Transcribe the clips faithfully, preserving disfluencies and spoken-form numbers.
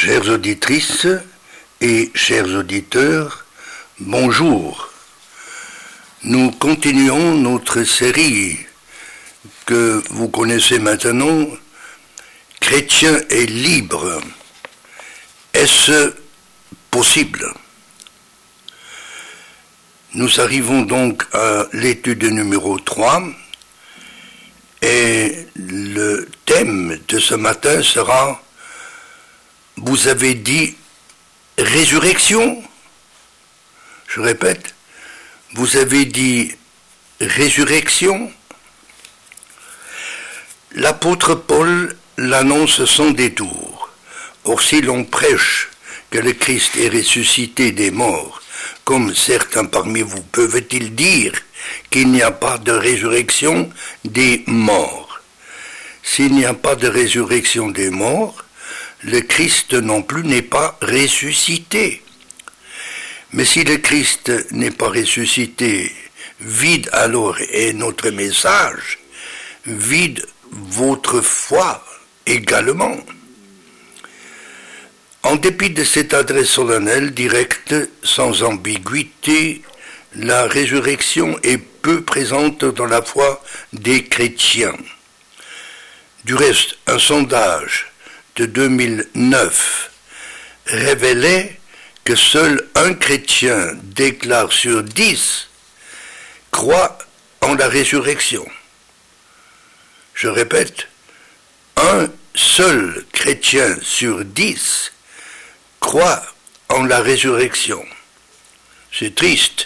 Chères auditrices et chers auditeurs, bonjour. Nous continuons notre série que vous connaissez maintenant, Chrétien et libre. Est-ce possible? Nous arrivons donc à l'étude numéro trois et le thème de ce matin sera « Vous avez dit résurrection ?» Je répète, vous avez dit résurrection? L'apôtre Paul l'annonce sans détour. Or, si l'on prêche que le Christ est ressuscité des morts, comme certains parmi vous peuvent-ils dire qu'il n'y a pas de résurrection des morts? S'il n'y a pas de résurrection des morts, le Christ non plus n'est pas ressuscité. Mais si le Christ n'est pas ressuscité, vide alors est notre message, vide votre foi également. En dépit de cette adresse solennelle, directe, sans ambiguïté, la résurrection est peu présente dans la foi des chrétiens. Du reste, un sondage de deux mille neuf révélait que seul un chrétien déclare sur dix croit en la résurrection. Je répète, un seul chrétien sur dix croit en la résurrection. C'est triste.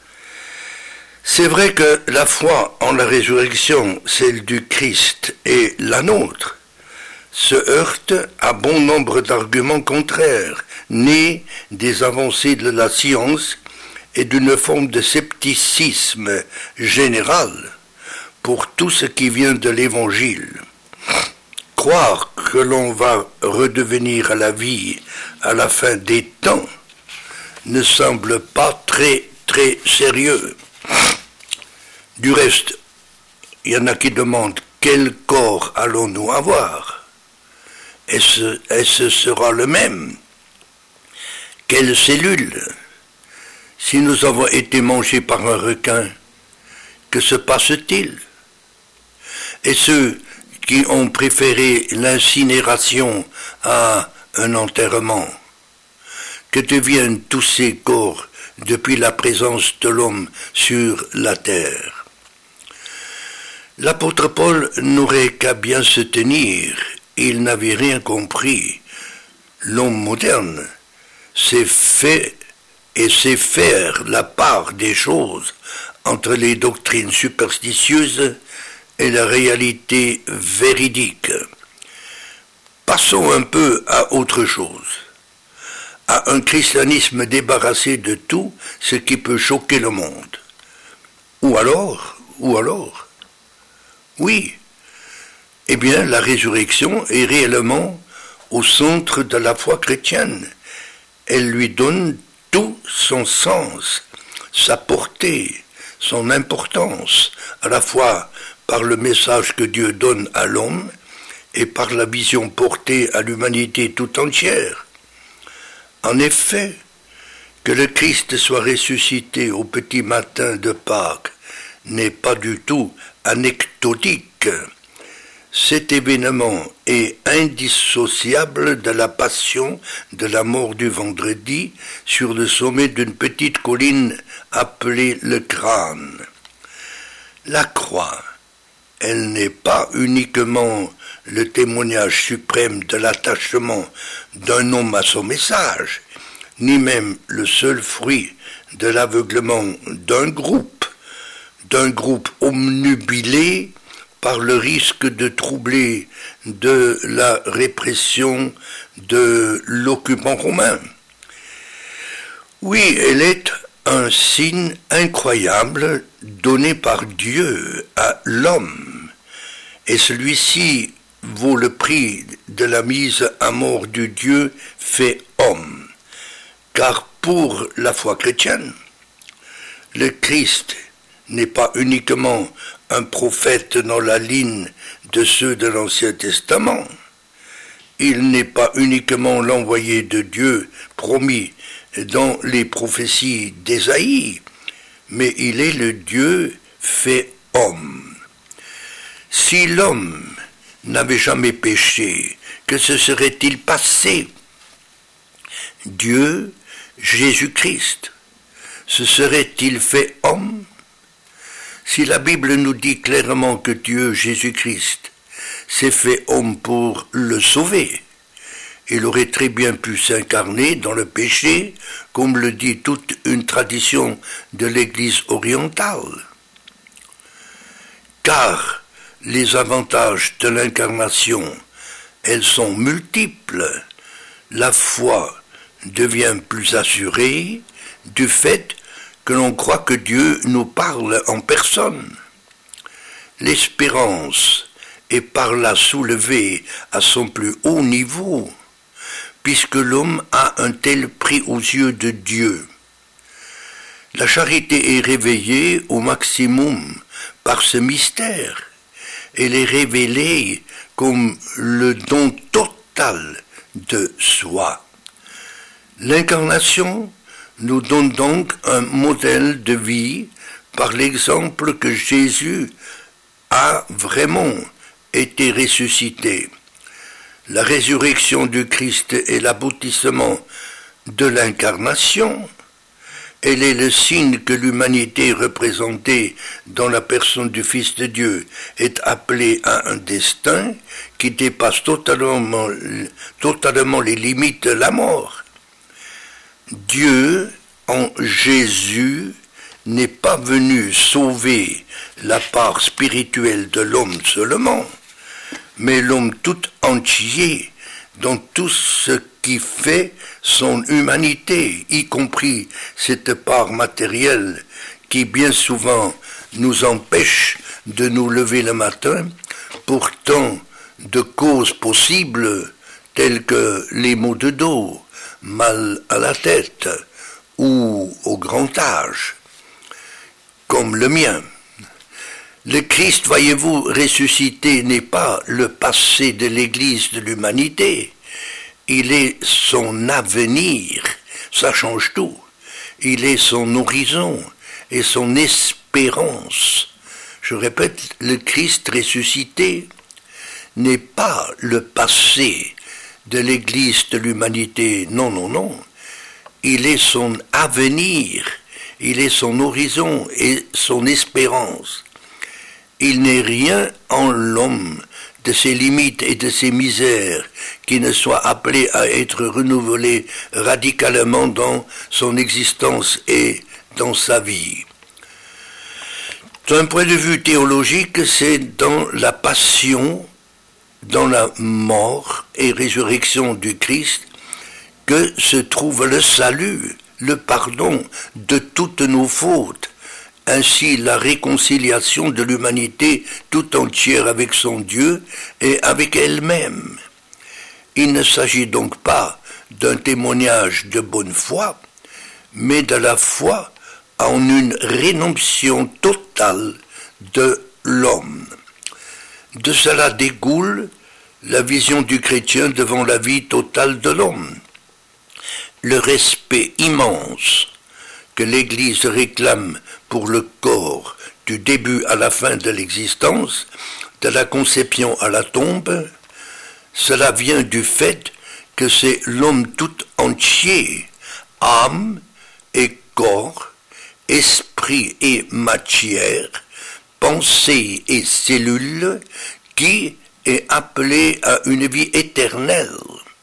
C'est vrai que la foi en la résurrection, celle du Christ et la nôtre, se heurte à bon nombre d'arguments contraires, nés des avancées de la science et d'une forme de scepticisme général pour tout ce qui vient de l'Évangile. Croire que l'on va redevenir à la vie à la fin des temps ne semble pas très, très sérieux. Du reste, il y en a qui demandent quel corps allons-nous avoir? Est-ce, est-ce sera le même? Quelles cellules? Si nous avons été mangés par un requin, que se passe-t-il? Et ceux qui ont préféré l'incinération à un enterrement, que deviennent tous ces corps depuis la présence de l'homme sur la terre? L'apôtre Paul n'aurait qu'à bien se tenir. Il n'avait rien compris. L'homme moderne sait fait et sait faire la part des choses entre les doctrines superstitieuses et la réalité véridique. Passons un peu à autre chose, à un christianisme débarrassé de tout ce qui peut choquer le monde. Ou alors, ou alors, oui, eh bien, la résurrection est réellement au centre de la foi chrétienne. Elle lui donne tout son sens, sa portée, son importance, à la fois par le message que Dieu donne à l'homme et par la vision portée à l'humanité tout entière. En effet, que le Christ soit ressuscité au petit matin de Pâques n'est pas du tout anecdotique. Cet événement est indissociable de la passion de la mort du vendredi sur le sommet d'une petite colline appelée le Crâne. La croix, elle n'est pas uniquement le témoignage suprême de l'attachement d'un homme à son message, ni même le seul fruit de l'aveuglement d'un groupe, d'un groupe omnubilé par le risque de troubler de la répression de l'occupant romain. Oui, elle est un signe incroyable donné par Dieu à l'homme, et celui-ci vaut le prix de la mise à mort du Dieu fait homme, car pour la foi chrétienne, le Christ n'est pas uniquement un prophète dans la ligne de ceux de l'Ancien Testament. il n'est pas uniquement l'envoyé de Dieu promis dans les prophéties d'Ésaïe, mais il est le Dieu fait homme. Si l'homme n'avait jamais péché, que se serait-il passé? Dieu, Jésus-Christ, se serait-il fait homme? Si la Bible nous dit clairement que Dieu, Jésus-Christ, s'est fait homme pour le sauver, il aurait très bien pu s'incarner dans le péché, comme le dit toute une tradition de l'Église orientale. Car les avantages de l'incarnation, elles sont multiples. La foi devient plus assurée du fait que l'on croit que Dieu nous parle en personne. L'espérance est par là soulevée à son plus haut niveau, puisque l'homme a un tel prix aux yeux de Dieu. La charité est réveillée au maximum par ce mystère. Elle est révélée comme le don total de soi. L'incarnation nous donne donc un modèle de vie par l'exemple que Jésus a vraiment été ressuscité. La résurrection du Christ est l'aboutissement de l'incarnation. Elle est le signe que l'humanité représentée dans la personne du Fils de Dieu est appelée à un destin qui dépasse totalement, totalement les limites de la mort. Dieu, en Jésus, n'est pas venu sauver la part spirituelle de l'homme seulement, mais l'homme tout entier dans tout ce qui fait son humanité, y compris cette part matérielle qui bien souvent nous empêche de nous lever le matin, pourtant de causes possibles telles que les maux de dos, mal à la tête ou au grand âge, comme le mien. Le Christ, voyez-vous, ressuscité n'est pas le passé de l'Église de l'humanité, il est son avenir, ça change tout. Il est son horizon et son espérance. Je répète, le Christ ressuscité n'est pas le passé de l'Église de l'humanité, non, non, non. Il est son avenir, il est son horizon et son espérance. Il n'est rien en l'homme de ses limites et de ses misères qui ne soit appelé à être renouvelé radicalement dans son existence et dans sa vie. D'un point de vue théologique, c'est dans la passion, dans la mort et résurrection du Christ que se trouve le salut, le pardon de toutes nos fautes, ainsi la réconciliation de l'humanité tout entière avec son Dieu et avec elle-même. Il ne s'agit donc pas d'un témoignage de bonne foi, mais de la foi en une rénonciation totale de l'homme. De cela découle la vision du chrétien devant la vie totale de l'homme, le respect immense que l'Église réclame pour le corps du début à la fin de l'existence, de la conception à la tombe. Cela vient du fait que c'est l'homme tout entier, âme et corps, esprit et matière, pensée et cellules, qui est appelé à une vie éternelle.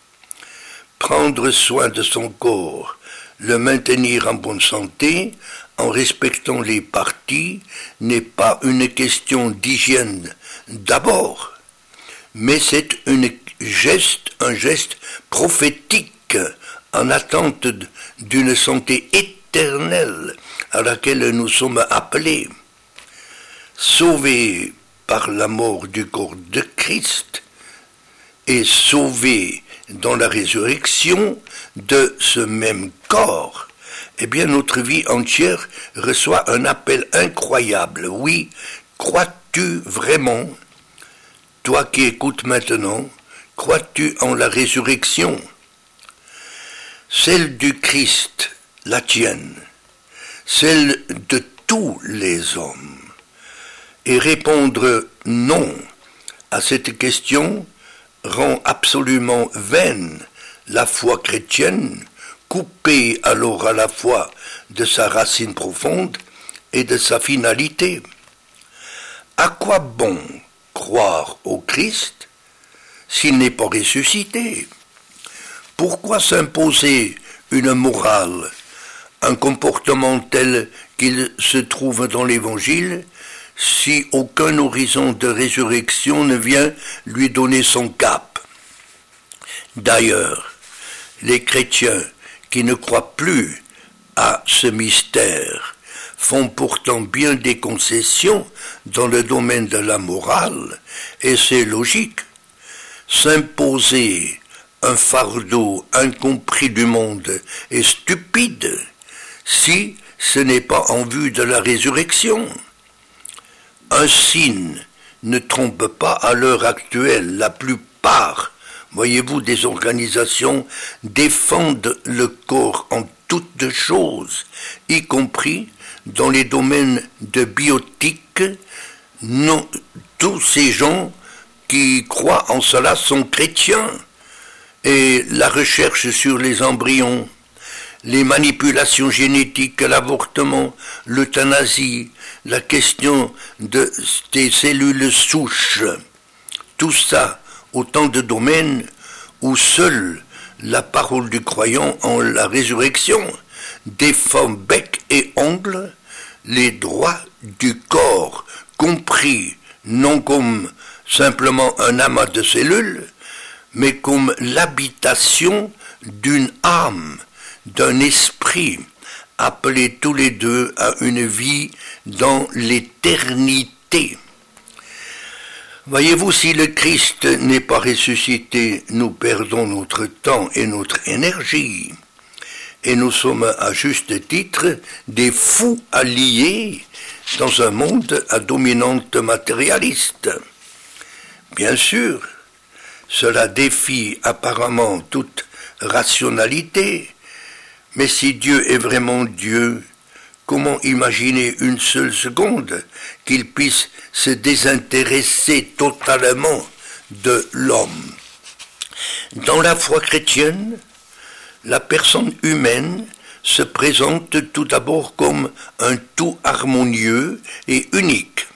Prendre soin de son corps, le maintenir en bonne santé, en respectant les parties, n'est pas une question d'hygiène d'abord, mais c'est une geste, un geste prophétique en attente d'une santé éternelle à laquelle nous sommes appelés. Sauvés par la mort du corps de Christ et sauvés dans la résurrection de ce même corps, eh bien notre vie entière reçoit un appel incroyable. Oui, crois-tu vraiment, toi qui écoutes maintenant, crois-tu en la résurrection? Celle du Christ, la tienne, celle de tous les hommes. Et répondre non à cette question rend absolument vaine la foi chrétienne, coupée alors à la fois de sa racine profonde et de sa finalité. À quoi bon croire au Christ s'il n'est pas ressuscité? Pourquoi s'imposer une morale, un comportement tel qu'il se trouve dans l'Évangile, si aucun horizon de résurrection ne vient lui donner son cap? D'ailleurs, les chrétiens qui ne croient plus à ce mystère font pourtant bien des concessions dans le domaine de la morale, et c'est logique. S'imposer un fardeau incompris du monde est stupide si ce n'est pas en vue de la résurrection. Un signe ne trompe pas à l'heure actuelle. La plupart, voyez-vous, des organisations défendent le corps en toutes choses, y compris dans les domaines de biotique. Non, tous ces gens qui croient en cela sont chrétiens. Et la recherche sur les embryons, les manipulations génétiques, l'avortement, l'euthanasie, la question de, des cellules souches, tout ça, autant de domaines où seule la parole du croyant en la résurrection défend bec et ongle les droits du corps, compris non comme simplement un amas de cellules, mais comme l'habitation d'une âme, d'un esprit, appelés tous les deux à une vie dans l'éternité. Voyez-vous, si le Christ n'est pas ressuscité, nous perdons notre temps et notre énergie. Et nous sommes à juste titre des fous alliés dans un monde à dominante matérialiste. Bien sûr, cela défie apparemment toute rationalité, mais si Dieu est vraiment Dieu, comment imaginer une seule seconde qu'il puisse se désintéresser totalement de l'homme? Dans la foi chrétienne, la personne humaine se présente tout d'abord comme un tout harmonieux et unique.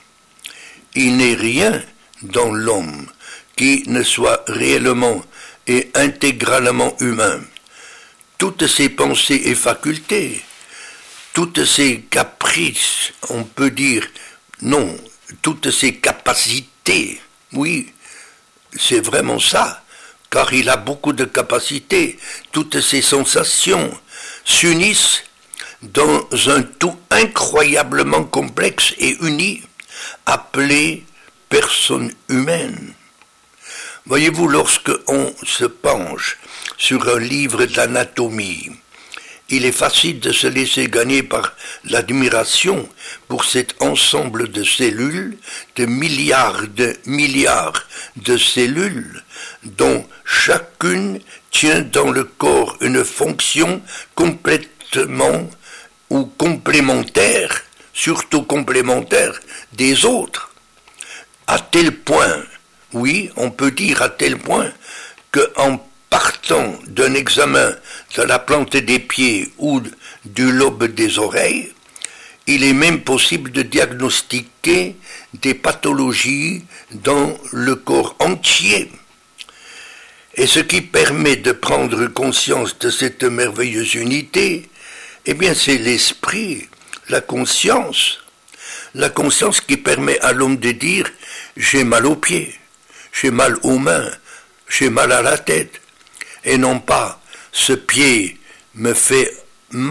Il n'est rien dans l'homme qui ne soit réellement et intégralement humain. Toutes ses pensées et facultés, toutes ses caprices, on peut dire, non, toutes ses capacités, oui, c'est vraiment ça, car il a beaucoup de capacités, toutes ses sensations s'unissent dans un tout incroyablement complexe et uni, appelé personne humaine. Voyez-vous, lorsque on se penche sur un livre d'anatomie, il est facile de se laisser gagner par l'admiration pour cet ensemble de cellules, de milliards de milliards de cellules, dont chacune tient dans le corps une fonction complètement ou complémentaire, surtout complémentaire des autres, à tel point, oui, on peut dire à tel point qu'en partant d'un examen de la plante des pieds ou du lobe des oreilles, il est même possible de diagnostiquer des pathologies dans le corps entier. Et ce qui permet de prendre conscience de cette merveilleuse unité, eh bien c'est l'esprit, la conscience. La conscience qui permet à l'homme de dire « j'ai mal aux pieds, j'ai mal aux mains, j'ai mal à la tête », et non pas « ce pied me fait mal ».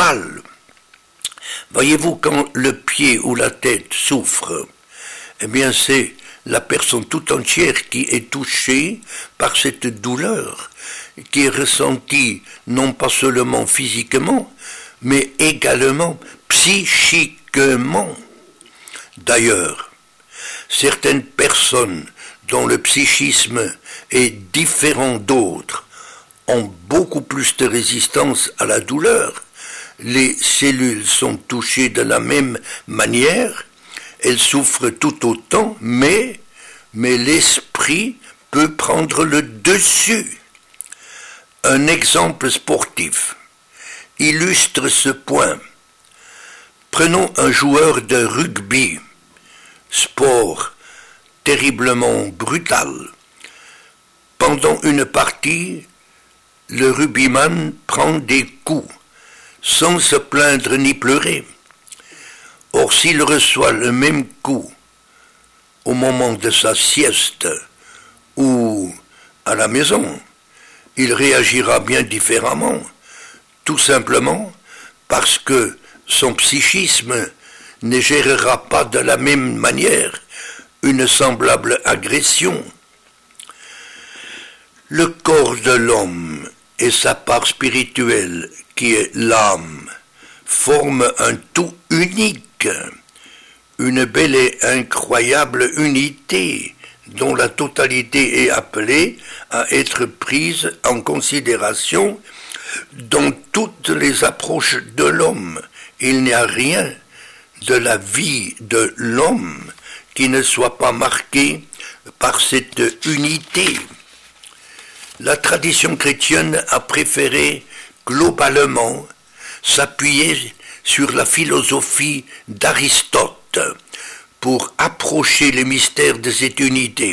Voyez-vous, quand le pied ou la tête souffre, eh bien c'est la personne tout entière qui est touchée par cette douleur, qui est ressentie non pas seulement physiquement, mais également psychiquement. D'ailleurs, certaines personnes dont le psychisme est différent d'autres, ont beaucoup plus de résistance à la douleur. Les cellules sont touchées de la même manière, elles souffrent tout autant, mais, mais l'esprit peut prendre le dessus. Un exemple sportif illustre ce point. Prenons un joueur de rugby, sport terriblement brutal. Pendant une partie, le rugbyman prend des coups, sans se plaindre ni pleurer. Or, s'il reçoit le même coup au moment de sa sieste ou à la maison, il réagira bien différemment, tout simplement parce que son psychisme ne gérera pas de la même manière une semblable agression. Le corps de l'homme et sa part spirituelle, qui est l'âme, forment un tout unique, une belle et incroyable unité dont la totalité est appelée à être prise en considération dans toutes les approches de l'homme. Il n'y a rien de la vie de l'homme qui ne soit pas marqué par cette unité. La tradition chrétienne a préféré globalement s'appuyer sur la philosophie d'Aristote pour approcher les mystères de cette unité.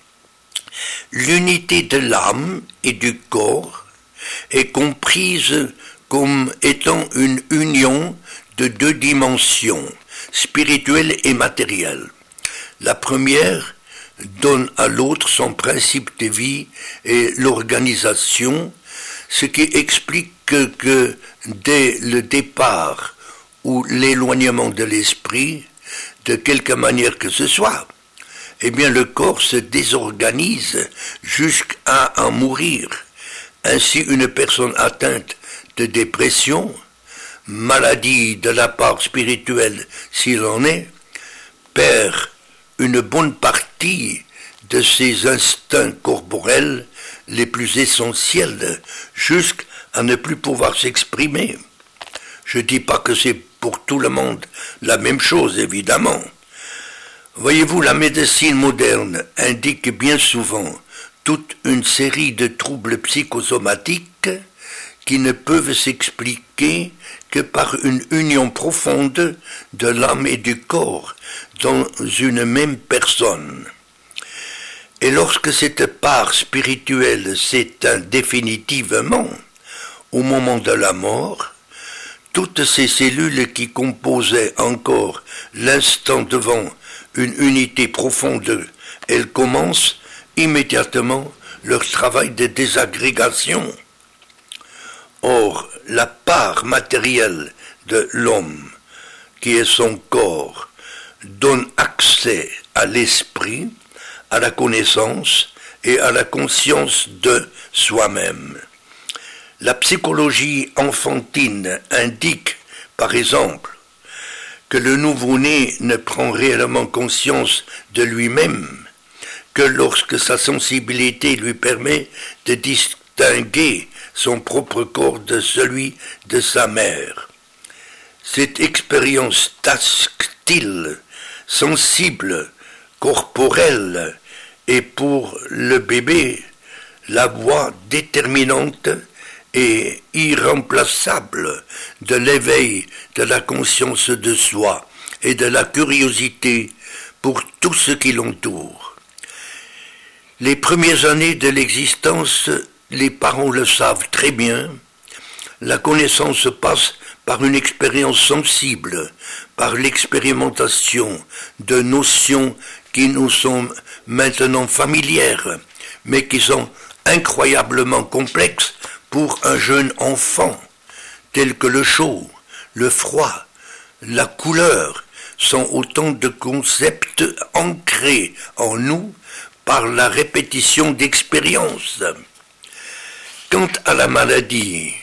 L'unité de l'âme et du corps est comprise comme étant une union de deux dimensions, spirituelle et matérielle. La première donne à l'autre son principe de vie et l'organisation, ce qui explique que, que dès le départ ou l'éloignement de l'esprit, de quelque manière que ce soit, eh bien le corps se désorganise jusqu'à en mourir. Ainsi, une personne atteinte de dépression, maladie de la part spirituelle s'il en est, perd une bonne partie de ses instincts corporels les plus essentiels jusqu'à ne plus pouvoir s'exprimer. Je ne dis pas que c'est pour tout le monde la même chose, évidemment. Voyez-vous, la médecine moderne indique bien souvent toute une série de troubles psychosomatiques qui ne peuvent s'expliquer que par une union profonde de l'âme et du corps dans une même personne. Et lorsque cette part spirituelle s'éteint définitivement, au moment de la mort, toutes ces cellules qui composaient encore l'instant devant une unité profonde, elles commencent immédiatement leur travail de désagrégation. Or, la part matérielle de l'homme, qui est son corps, donne accès à l'esprit, à la connaissance et à la conscience de soi-même. La psychologie enfantine indique, par exemple, que le nouveau-né ne prend réellement conscience de lui-même que lorsque sa sensibilité lui permet de distinguer son propre corps de celui de sa mère. Cette expérience tactile, sensible, corporelle est pour le bébé la voie déterminante et irremplaçable de l'éveil de la conscience de soi et de la curiosité pour tout ce qui l'entoure. Les premières années de l'existence, les parents le savent très bien, la connaissance passe par une expérience sensible, par l'expérimentation de notions qui nous sont maintenant familières, mais qui sont incroyablement complexes pour un jeune enfant, tels que le chaud, le froid, la couleur, sont autant de concepts ancrés en nous par la répétition d'expériences. Quant à la maladie,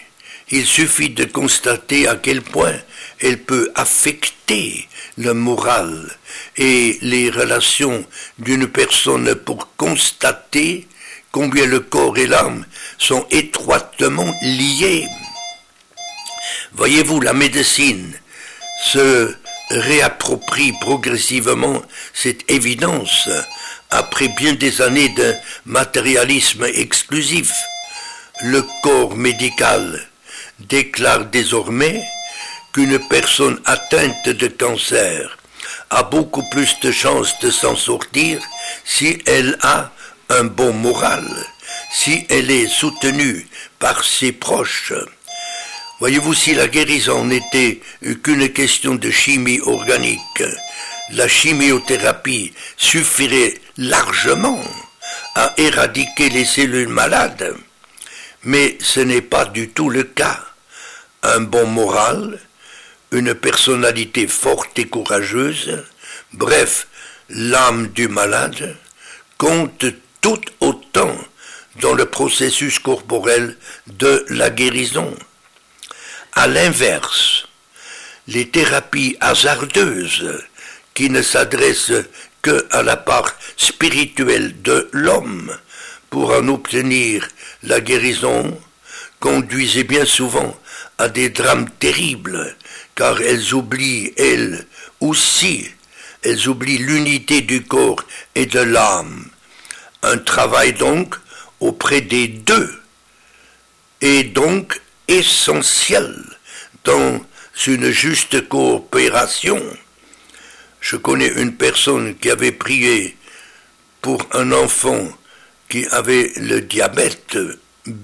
Il suffit de constater à quel point elle peut affecter le moral et les relations d'une personne pour constater combien le corps et l'âme sont étroitement liés. Voyez-vous, la médecine se réapproprie progressivement cette évidence après bien des années de matérialisme exclusif. Le corps médical déclare désormais qu'une personne atteinte de cancer a beaucoup plus de chances de s'en sortir si elle a un bon moral, si elle est soutenue par ses proches. Voyez-vous, si la guérison n'était qu'une question de chimie organique, la chimiothérapie suffirait largement à éradiquer les cellules malades. Mais ce n'est pas du tout le cas. Un bon moral, une personnalité forte et courageuse, bref, l'âme du malade, compte tout autant dans le processus corporel de la guérison. À l'inverse, les thérapies hasardeuses qui ne s'adressent que à la part spirituelle de l'homme pour en obtenir la guérison conduisaient bien souvent à des drames terribles, car elles oublient, elles aussi, elles oublient l'unité du corps et de l'âme. Un travail donc auprès des deux est donc essentiel dans une juste coopération. Je connais une personne qui avait prié pour un enfant qui avait le diabète B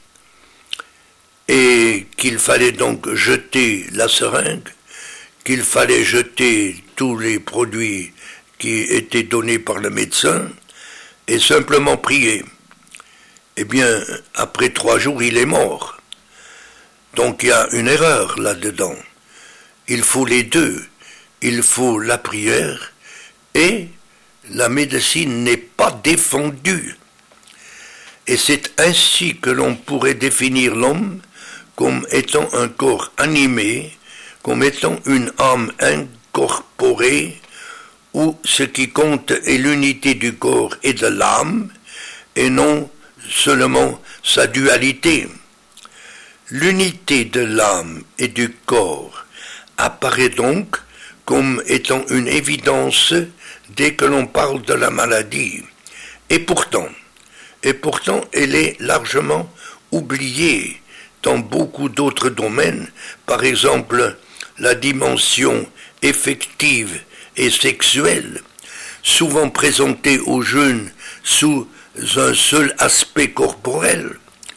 et qu'il fallait donc jeter la seringue, qu'il fallait jeter tous les produits qui étaient donnés par le médecin et simplement prier. Eh bien, après trois jours, il est mort. Donc il y a une erreur là-dedans. Il faut les deux. Il faut la prière et la médecine n'est pas défendue. Et c'est ainsi que l'on pourrait définir l'homme comme étant un corps animé, comme étant une âme incorporée, où ce qui compte est l'unité du corps et de l'âme, et non seulement sa dualité. L'unité de l'âme et du corps apparaît donc comme étant une évidence dès que l'on parle de la maladie. Et pourtant, et pourtant elle est largement oubliée dans beaucoup d'autres domaines, par exemple la dimension affective et sexuelle, souvent présentée aux jeunes sous un seul aspect corporel.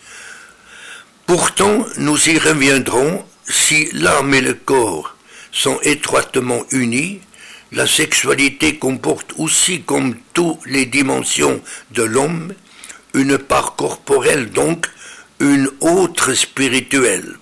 Pourtant, nous y reviendrons, si l'âme et le corps sont étroitement unis, la sexualité comporte aussi, comme toutes les dimensions de l'homme, une part corporelle, donc une autre spirituelle.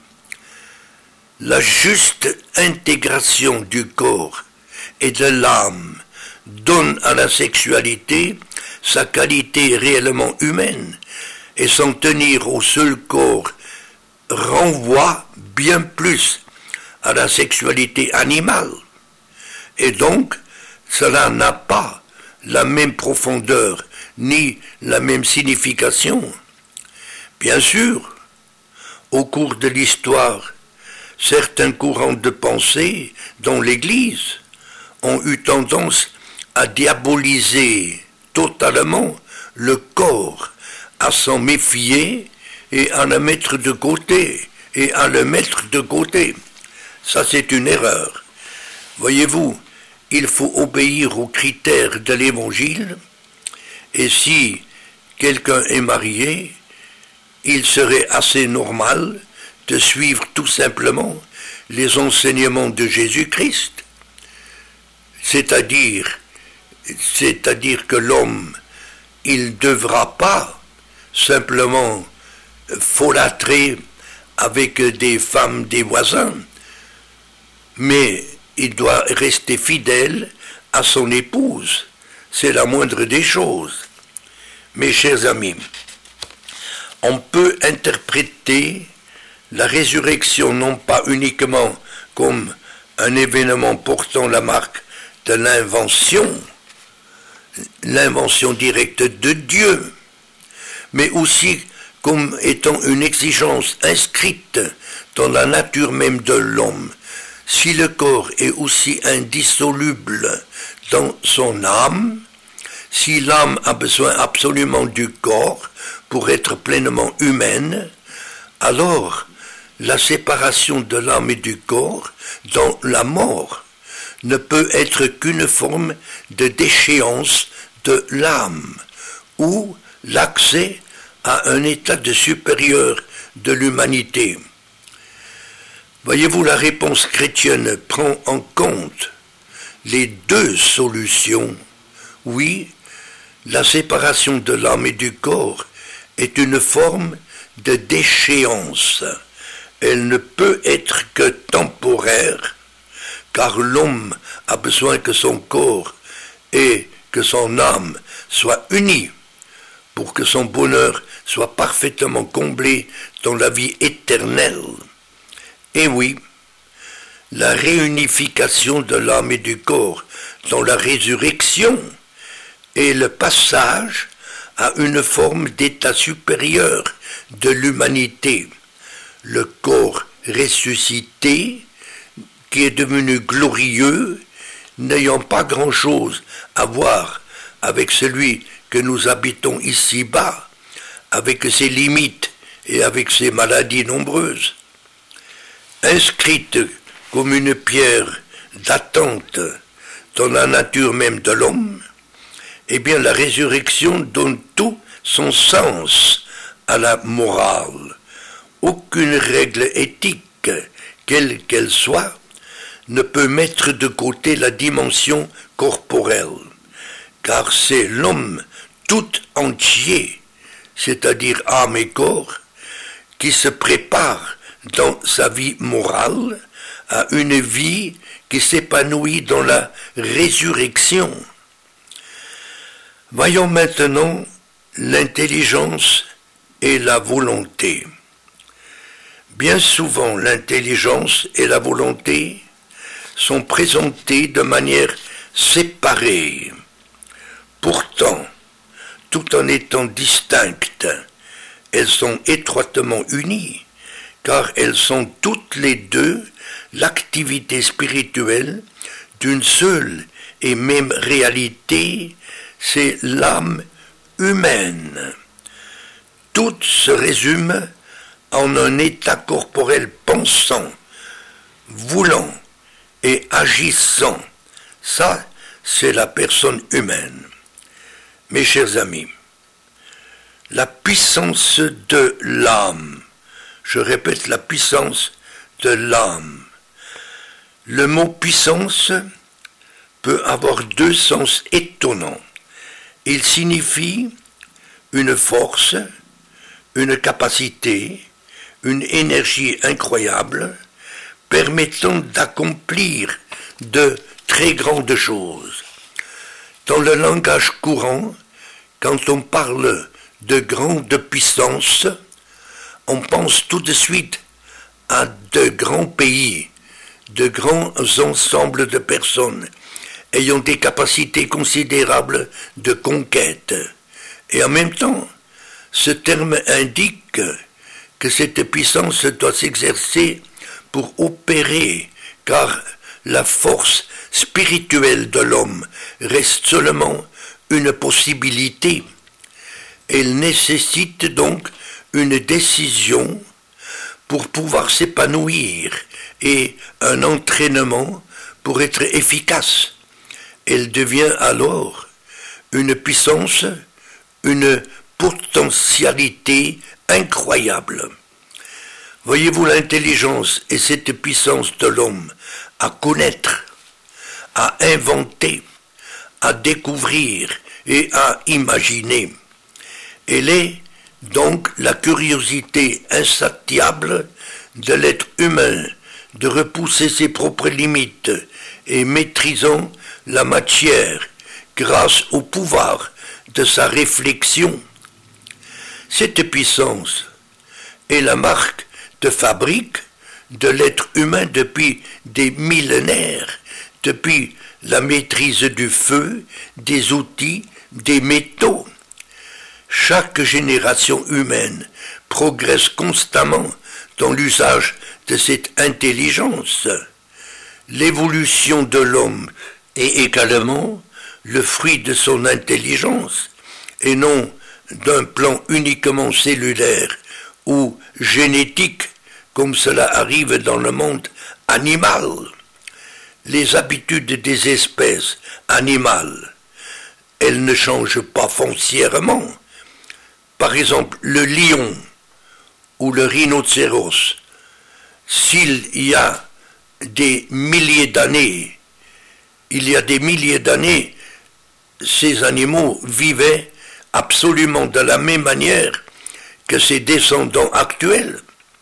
La juste intégration du corps et de l'âme donne à la sexualité sa qualité réellement humaine, et s'en tenir au seul corps renvoie bien plus à la sexualité animale. Et donc, cela n'a pas la même profondeur ni la même signification. Bien sûr, au cours de l'histoire, certains courants de pensée dans l'Église ont eu tendance à diaboliser totalement le corps, à s'en méfier et à le mettre de côté, et à le mettre de côté. Ça, c'est une erreur. Voyez-vous, il faut obéir aux critères de l'Évangile, et si quelqu'un est marié, il serait assez normal de suivre tout simplement les enseignements de Jésus-Christ. C'est-à-dire, c'est-à-dire que l'homme, il ne devra pas simplement folâtrer avec des femmes des voisins, mais il doit rester fidèle à son épouse. C'est la moindre des choses. Mes chers amis, on peut interpréter la résurrection non pas uniquement comme un événement portant la marque de l'invention, l'invention directe de Dieu, mais aussi comme étant une exigence inscrite dans la nature même de l'homme. Si le corps est aussi indissoluble dans son âme, si l'âme a besoin absolument du corps pour être pleinement humaine, alors la séparation de l'âme et du corps dans la mort ne peut être qu'une forme de déchéance de l'âme, ou l'accès à un état de supérieur de l'humanité. Voyez-vous, la réponse chrétienne prend en compte les deux solutions. Oui, la séparation de l'âme et du corps est une forme de déchéance. Elle ne peut être que temporaire, car l'homme a besoin que son corps et que son âme soient unis pour que son bonheur soit parfaitement comblé dans la vie éternelle. Et oui, la réunification de l'âme et du corps dans la résurrection est le passage à une forme d'état supérieur de l'humanité. Le corps ressuscité, qui est devenu glorieux, n'ayant pas grand-chose à voir avec celui que nous habitons ici-bas, avec ses limites et avec ses maladies nombreuses. Inscrite comme une pierre d'attente dans la nature même de l'homme, eh bien la résurrection donne tout son sens à la morale. Aucune règle éthique, quelle qu'elle soit, ne peut mettre de côté la dimension corporelle, car c'est l'homme tout entier, c'est-à-dire âme et corps, qui se prépare dans sa vie morale à une vie qui s'épanouit dans la résurrection. Voyons maintenant l'intelligence et la volonté. Bien souvent, l'intelligence et la volonté sont présentées de manière séparée. Pourtant, tout en étant distinctes, elles sont étroitement unies, car elles sont toutes les deux l'activité spirituelle d'une seule et même réalité, c'est l'âme humaine. Tout se résume en un état corporel pensant, voulant et agissant. Ça, c'est la personne humaine. Mes chers amis, la puissance de l'âme, je répète, la puissance de l'âme. Le mot puissance peut avoir deux sens étonnants. Il signifie une force, une capacité, une énergie incroyable, permettant d'accomplir de très grandes choses. Dans le langage courant, quand on parle de grande puissance, on pense tout de suite à de grands pays, de grands ensembles de personnes ayant des capacités considérables de conquête. Et en même temps, ce terme indique que cette puissance doit s'exercer pour opérer, car la force spirituelle de l'homme reste seulement une possibilité. Elle nécessite donc une décision pour pouvoir s'épanouir et un entraînement pour être efficace. Elle devient alors une puissance, une potentialité incroyable. Voyez-vous l'intelligence et cette puissance de l'homme à connaître, à inventer, à découvrir et à imaginer. Elle est donc la curiosité insatiable de l'être humain de repousser ses propres limites et maîtrisant la matière grâce au pouvoir de sa réflexion. Cette puissance est la marque de fabrique de l'être humain depuis des millénaires, depuis la maîtrise du feu, des outils, des métaux. Chaque génération humaine progresse constamment dans l'usage de cette intelligence. L'évolution de l'homme est également le fruit de son intelligence et non d'un plan uniquement cellulaire ou génétique comme cela arrive dans le monde animal. Les habitudes des espèces animales, elles ne changent pas foncièrement. Par exemple, le lion ou le rhinocéros, s'il y a des milliers d'années, il y a des milliers d'années, ces animaux vivaient absolument de la même manière que ses descendants actuels.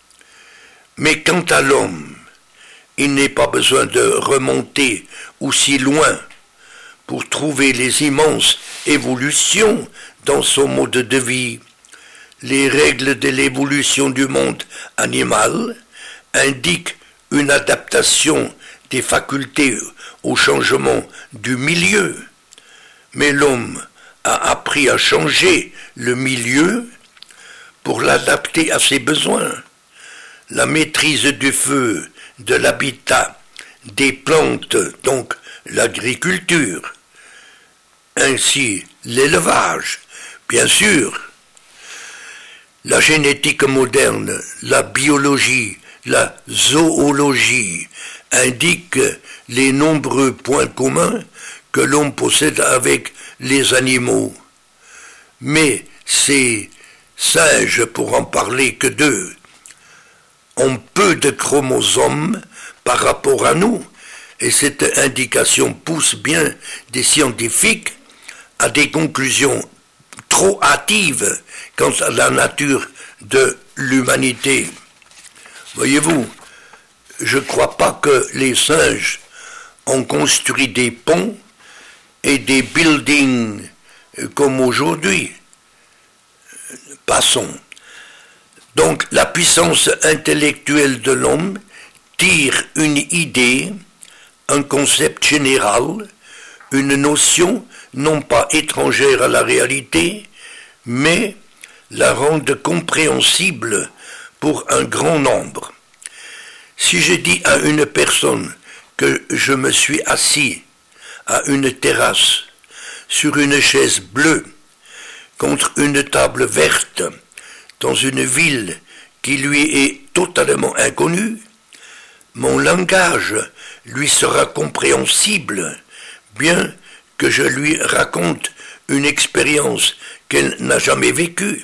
Mais quant à l'homme, il n'est pas besoin de remonter aussi loin pour trouver les immenses évolutions dans son mode de vie. Les règles de l'évolution du monde animal indiquent une adaptation des facultés au changement du milieu. Mais l'homme a appris à changer le milieu pour l'adapter à ses besoins. La maîtrise du feu, de l'habitat, des plantes, donc l'agriculture, ainsi l'élevage, bien sûr. La génétique moderne, la biologie, la zoologie indiquent les nombreux points communs que l'homme possède avec les animaux. Mais ces singes, pour en parler que d'eux, ont peu de chromosomes par rapport à nous, et cette indication pousse bien des scientifiques à des conclusions trop hâtives quant à la nature de l'humanité. Voyez-vous, je ne crois pas que les singes ont construit des ponts et des buildings comme aujourd'hui. Passons. Donc la puissance intellectuelle de l'homme tire une idée, un concept général, une notion non pas étrangère à la réalité, mais la rende compréhensible pour un grand nombre. Si je dis à une personne que je me suis assis à une terrasse, sur une chaise bleue, contre une table verte, dans une ville qui lui est totalement inconnue, mon langage lui sera compréhensible, bien que je lui raconte une expérience qu'elle n'a jamais vécue.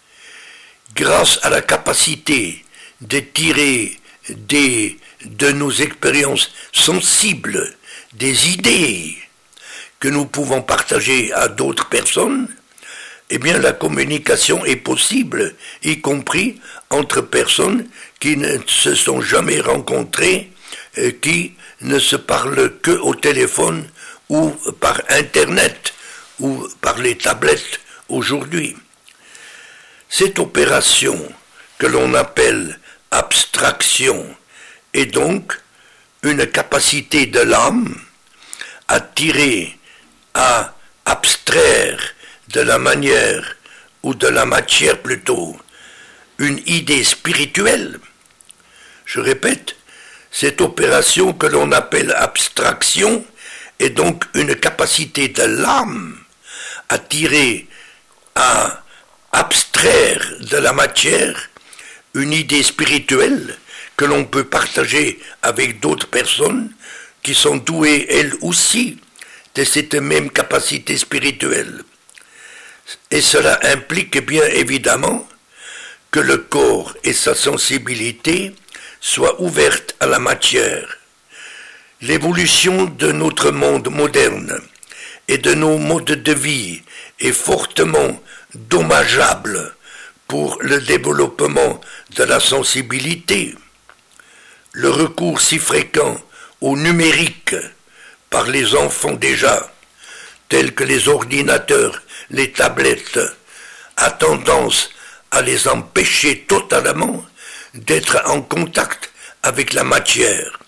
Grâce à la capacité de tirer des, de nos expériences sensibles des idées que nous pouvons partager à d'autres personnes, eh bien la communication est possible, y compris entre personnes qui ne se sont jamais rencontrées, euh, qui ne se parlent que au téléphone ou par Internet ou par les tablettes aujourd'hui. Cette opération que l'on appelle abstraction est donc une capacité de l'âme à tirer, à abstraire de la manière, ou de la matière plutôt, une idée spirituelle. Je répète, cette opération que l'on appelle abstraction est donc une capacité de l'âme à tirer, à abstraire de la matière une idée spirituelle que l'on peut partager avec d'autres personnes qui sont douées elles aussi de cette même capacité spirituelle. Et cela implique bien évidemment que le corps et sa sensibilité soient ouvertes à la matière. L'évolution de notre monde moderne et de nos modes de vie est fortement dommageable pour le développement de la sensibilité. Le recours si fréquent au numérique par les enfants déjà, tels que les ordinateurs, les tablettes, a tendance à les empêcher totalement d'être en contact avec la matière.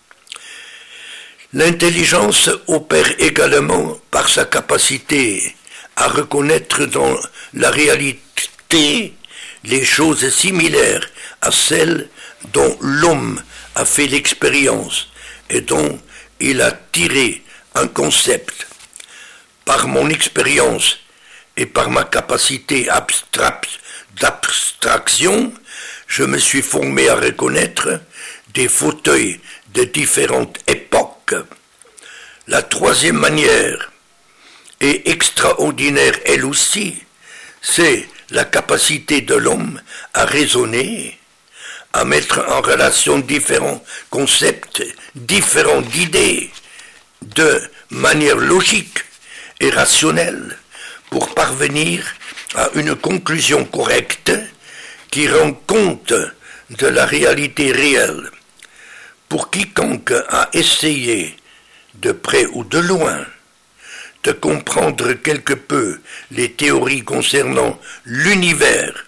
L'intelligence opère également par sa capacité à reconnaître dans la réalité les choses similaires à celles dont l'homme a fait l'expérience et dont il a tiré un concept. Par mon expérience et par ma capacité d'abstraction, je me suis formé à reconnaître des fauteuils de différentes époques. La troisième manière, et extraordinaire elle aussi, c'est la capacité de l'homme à raisonner, à mettre en relation différents concepts, différentes idées, de manière logique et rationnelle, pour parvenir à une conclusion correcte qui rend compte de la réalité réelle. Pour quiconque a essayé, de près ou de loin, de comprendre quelque peu les théories concernant l'univers,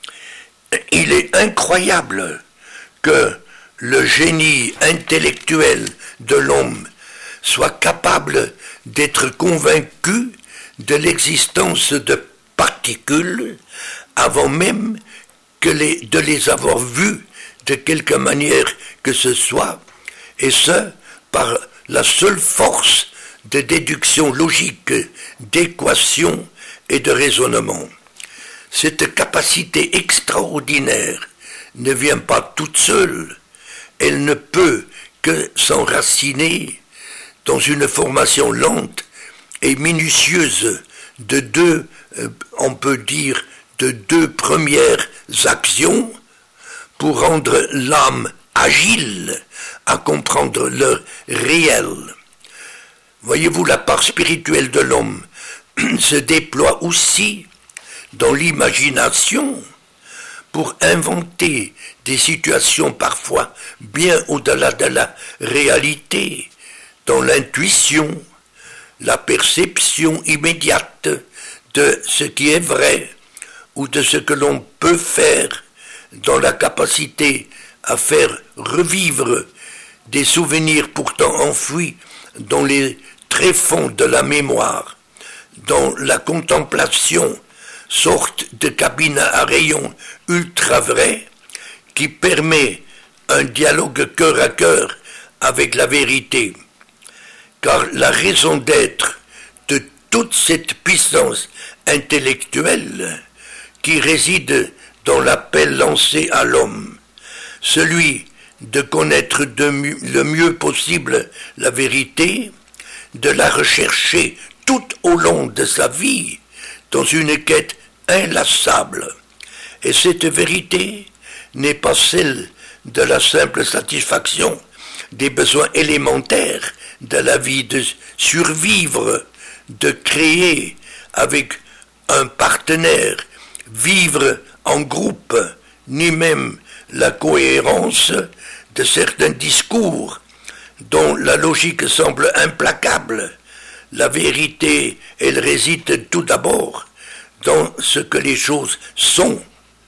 il est incroyable que le génie intellectuel de l'homme soit capable d'être convaincu de l'existence de particules avant même que les, de les avoir vues de quelque manière que ce soit, et ce, par la seule force de déduction logique, d'équation et de raisonnement. Cette capacité extraordinaire ne vient pas toute seule, elle ne peut que s'enraciner dans une formation lente et minutieuse de deux, euh, on peut dire, de deux premières actions pour rendre l'âme agile à comprendre le réel. Voyez-vous, la part spirituelle de l'homme se déploie aussi dans l'imagination pour inventer des situations parfois bien au-delà de la réalité, dans l'intuition, la perception immédiate de ce qui est vrai ou de ce que l'on peut faire, dans la capacité à faire revivre des souvenirs pourtant enfouis dans les tréfonds de la mémoire, dans la contemplation, sorte de cabine à rayons ultra vrai qui permet un dialogue cœur à cœur avec la vérité. Car la raison d'être de toute cette puissance intellectuelle qui réside dans l'appel lancé à l'homme, celui de connaître de mieux, le mieux possible la vérité, de la rechercher tout au long de sa vie dans une quête inlassable. Et cette vérité n'est pas celle de la simple satisfaction des besoins élémentaires de la vie, de survivre, de créer avec un partenaire, vivre en groupe, ni même la cohérence de certains discours dont la logique semble implacable. La vérité, elle réside tout d'abord dans ce que les choses sont.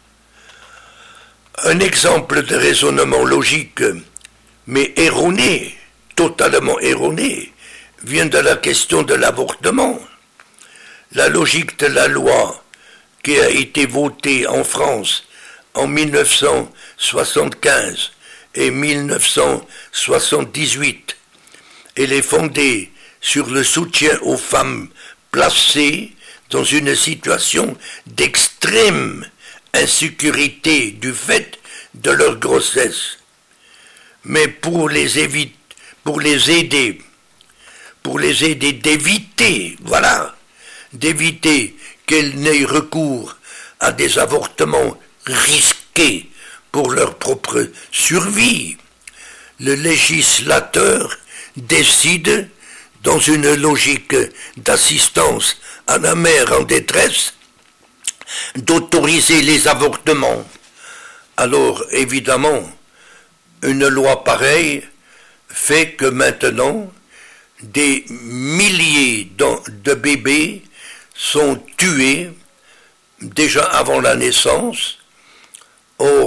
Un exemple de raisonnement logique, mais erroné, totalement erroné, vient de la question de l'avortement. La logique de la loi qui a été votée en France en mille neuf cent soixante-quinze et mille neuf cent soixante-dix-huit, elle est fondée sur le soutien aux femmes placées dans une situation d'extrême insécurité du fait de leur grossesse. Mais pour les éviter, pour les aider, pour les aider d'éviter, voilà, d'éviter qu'elles n'aient recours à des avortements risqués pour leur propre survie, le législateur décide, dans une logique d'assistance à la mère en détresse, d'autoriser les avortements. Alors, évidemment, une loi pareille fait que maintenant, des milliers de bébés sont tués déjà avant la naissance. Or,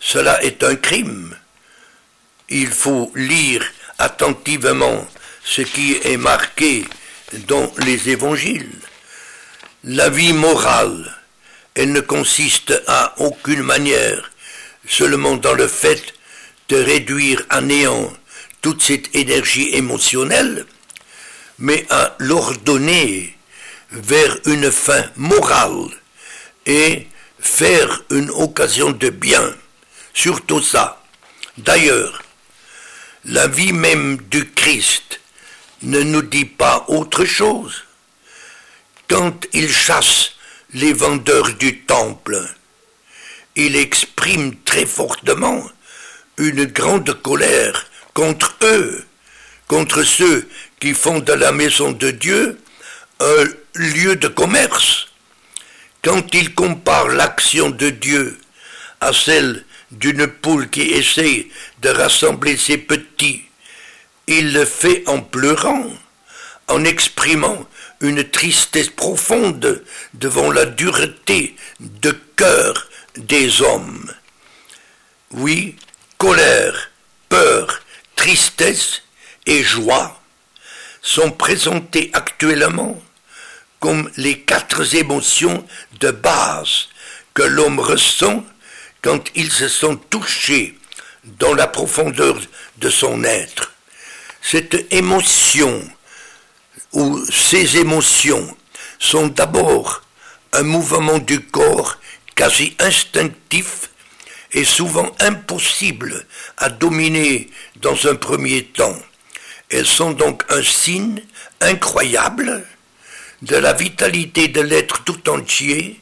cela est un crime. Il faut lire attentivement ce qui est marqué dans les évangiles. La vie morale, elle ne consiste à aucune manière seulement dans le fait de réduire à néant toute cette énergie émotionnelle, mais à l'ordonner vers une fin morale et faire une occasion de bien, surtout ça. D'ailleurs, la vie même du Christ ne nous dit pas autre chose. Quand il chasse les vendeurs du temple, il exprime très fortement une grande colère contre eux, contre ceux qui font de la maison de Dieu un lieu de commerce. Quand il compare l'action de Dieu à celle d'une poule qui essaie de rassembler ses petits, il le fait en pleurant, en exprimant une tristesse profonde devant la dureté de cœur des hommes. Oui, colère, peur, tristesse et joie sont présentées actuellement comme les quatre émotions de base que l'homme ressent quand il se sent touché dans la profondeur de son être. Cette émotion ou ces émotions sont d'abord un mouvement du corps quasi instinctif et souvent impossible à dominer dans un premier temps. Elles sont donc un signe incroyable de la vitalité de l'être tout entier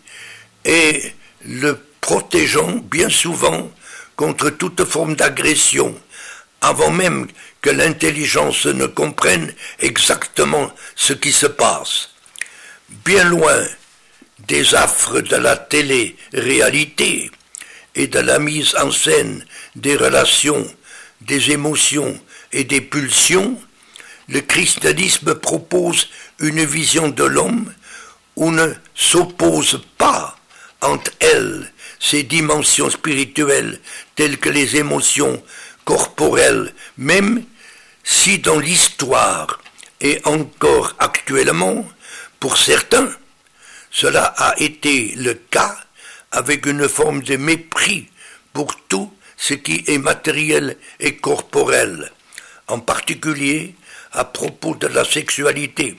et le protégeant bien souvent contre toute forme d'agression, avant même que l'intelligence ne comprenne exactement ce qui se passe. Bien loin des affres de la télé-réalité et de la mise en scène des relations, des émotions et des pulsions, le christianisme propose une vision de l'homme où ne s'oppose pas entre elles ces dimensions spirituelles telles que les émotions corporelles, même si dans l'histoire et encore actuellement, pour certains, cela a été le cas avec une forme de mépris pour tout ce qui est matériel et corporel, en particulier à propos de la sexualité.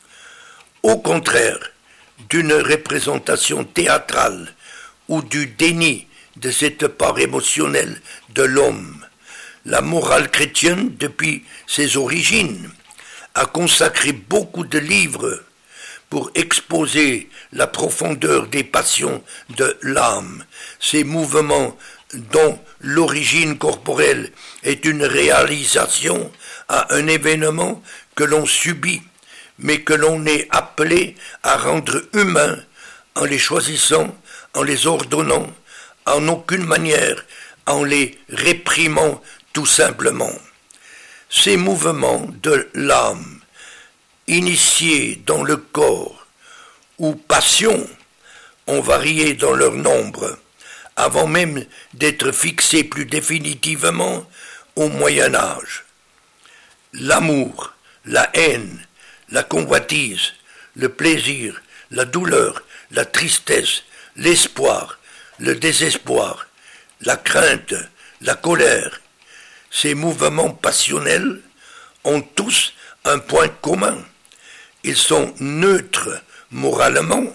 Au contraire d'une représentation théâtrale ou du déni de cette part émotionnelle de l'homme, la morale chrétienne, depuis ses origines, a consacré beaucoup de livres pour exposer la profondeur des passions de l'âme, ces mouvements dont l'origine corporelle est une réalisation à un événement que l'on subit, mais que l'on est appelé à rendre humain en les choisissant, en les ordonnant, en aucune manière en les réprimant tout simplement. Ces mouvements de l'âme, initiés dans le corps, ou passions, ont varié dans leur nombre, avant même d'être fixés plus définitivement au Moyen Âge. L'amour, la haine, la convoitise, le plaisir, la douleur, la tristesse, l'espoir, le désespoir, la crainte, la colère, ces mouvements passionnels ont tous un point commun. Ils sont neutres moralement,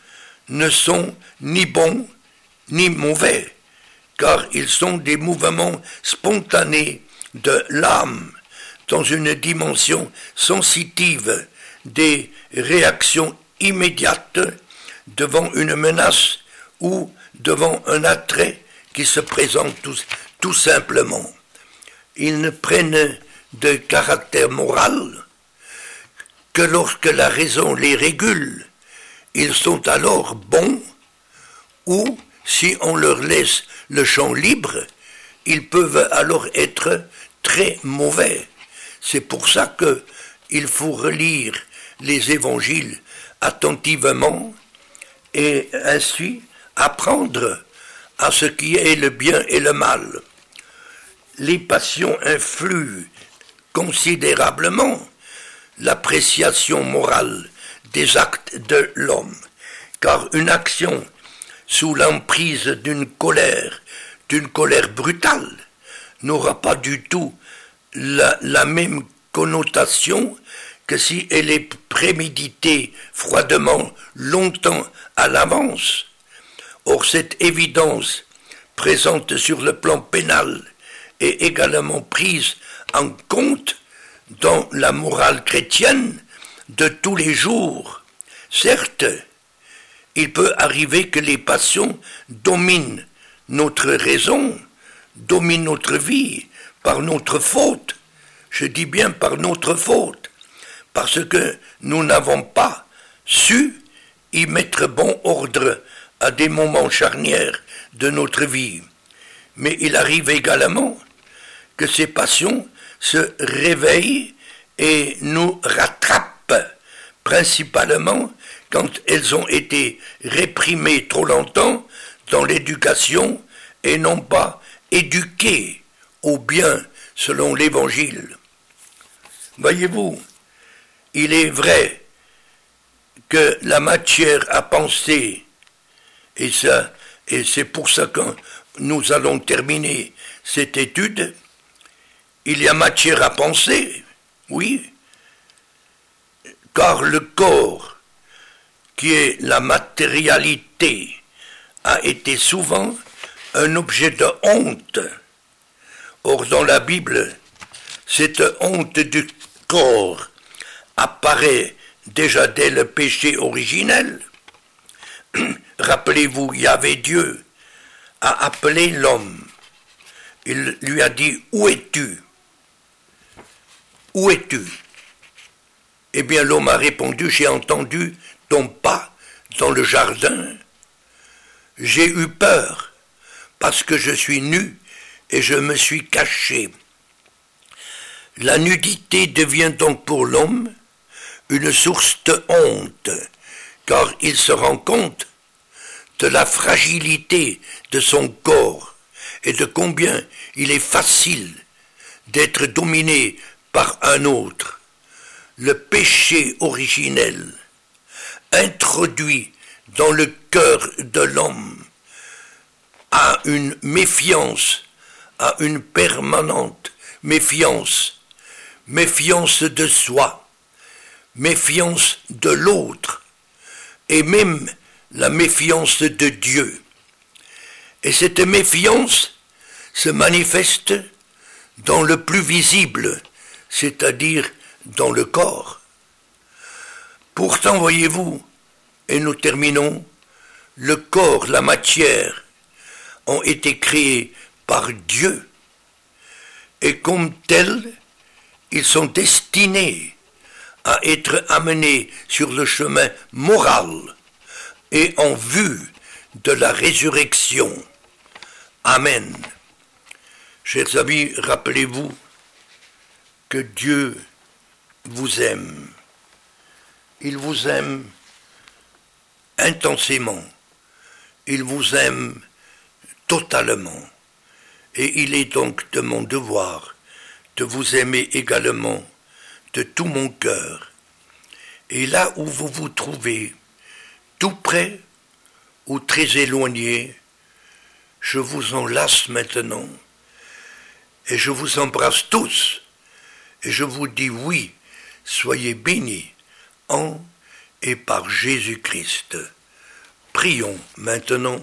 ne sont ni bons ni mauvais, car ils sont des mouvements spontanés de l'âme dans une dimension sensitive, des réactions immédiates devant une menace ou devant un attrait qui se présente tout, tout simplement. Ils ne prennent de caractère moral que lorsque la raison les régule. Ils sont alors bons, ou, si on leur laisse le champ libre, ils peuvent alors être très mauvais. C'est pour ça qu'il faut relire les évangiles attentivement et ainsi apprendre à ce qui est le bien et le mal. Les passions influent considérablement l'appréciation morale des actes de l'homme, car une action sous l'emprise d'une colère, d'une colère brutale, n'aura pas du tout la, la même connotation que si elle est préméditée froidement, longtemps à l'avance. Or, cette évidence présente sur le plan pénal est également prise en compte dans la morale chrétienne de tous les jours. Certes, il peut arriver que les passions dominent notre raison, dominent notre vie par notre faute. Je dis bien par notre faute, parce que nous n'avons pas su y mettre bon ordre à des moments charnières de notre vie. Mais il arrive également que ces passions se réveillent et nous rattrapent, principalement quand elles ont été réprimées trop longtemps dans l'éducation et non pas éduquées au bien selon l'Évangile. Voyez-vous, il est vrai que la matière à penser, et, ça, et c'est pour ça que nous allons terminer cette étude, il y a matière à penser, oui, car le corps, qui est la matérialité, a été souvent un objet de honte. Or, dans la Bible, cette honte du corps apparaît déjà dès le péché originel. Rappelez-vous, Yahvé Dieu a appelé l'homme. Il lui a dit, « Où es-tu ? Où es-tu » Eh bien, l'homme a répondu, « J'ai entendu ton pas dans le jardin. J'ai eu peur parce que je suis nu et je me suis caché. » La nudité devient donc pour l'homme une source de honte, car il se rend compte de la fragilité de son corps et de combien il est facile d'être dominé par un autre. Le péché originel introduit dans le cœur de l'homme a une méfiance, a une permanente méfiance, méfiance de soi, méfiance de l'autre, et même la méfiance de Dieu. Et cette méfiance se manifeste dans le plus visible, c'est-à-dire dans le corps. Pourtant, voyez-vous, et nous terminons, le corps, la matière, ont été créés par Dieu, et comme tels, ils sont destinés à être amenés sur le chemin moral et en vue de la résurrection. Amen. Chers amis, rappelez-vous que Dieu vous aime. Il vous aime intensément. Il vous aime totalement. Et il est donc de mon devoir de vous aimer également de tout mon cœur. Et là où vous vous trouvez, tout près ou très éloigné, je vous enlace maintenant et je vous embrasse tous et je vous dis oui, soyez bénis en et par Jésus-Christ. Prions maintenant.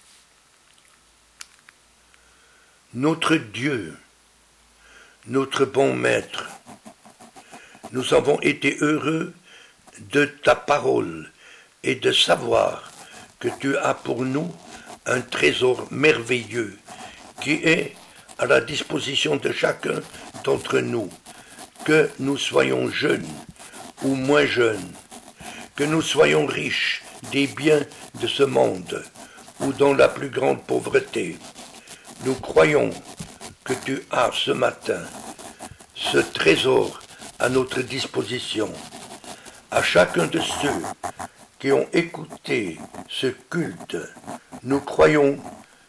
Notre Dieu, notre bon Maître, nous avons été heureux de ta parole et de savoir que tu as pour nous un trésor merveilleux qui est à la disposition de chacun d'entre nous, que nous soyons jeunes ou moins jeunes, que nous soyons riches des biens de ce monde ou dans la plus grande pauvreté. Nous croyons que tu as ce matin ce trésor à notre disposition. À chacun de ceux qui ont écouté ce culte, nous croyons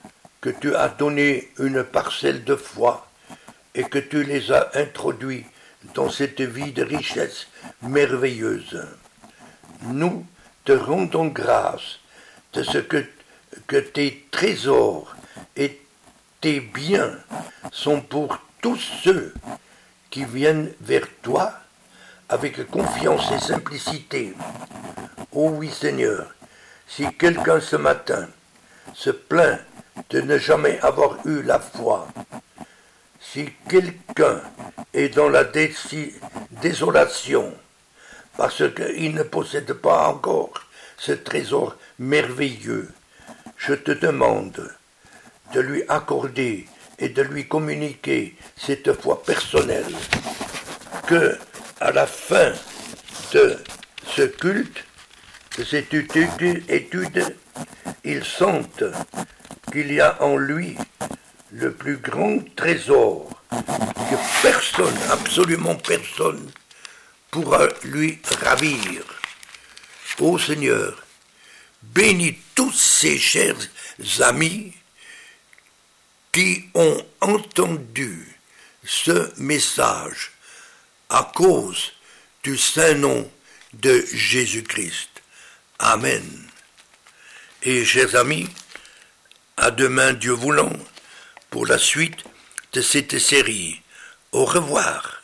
que tu as donné une parcelle de foi et que tu les as introduits dans cette vie de richesse merveilleuse. Nous te rendons grâce de ce que, que tes trésors et tes biens sont pour tous ceux qui viennent vers toi avec confiance et simplicité. Oh oui Seigneur, si quelqu'un ce matin se plaint de ne jamais avoir eu la foi, si quelqu'un est dans la dé- désolation parce qu'il ne possède pas encore ce trésor merveilleux, je te demande de lui accorder et de lui communiquer cette foi personnelle, que à la fin de ce culte, de cette étude, étude il sente qu'il y a en lui le plus grand trésor que personne, absolument personne, pourra lui ravir. Ô Seigneur, bénis tous ces chers amis qui ont entendu ce message à cause du saint nom de Jésus-Christ. Amen. Et chers amis, à demain Dieu voulant, pour la suite de cette série. Au revoir.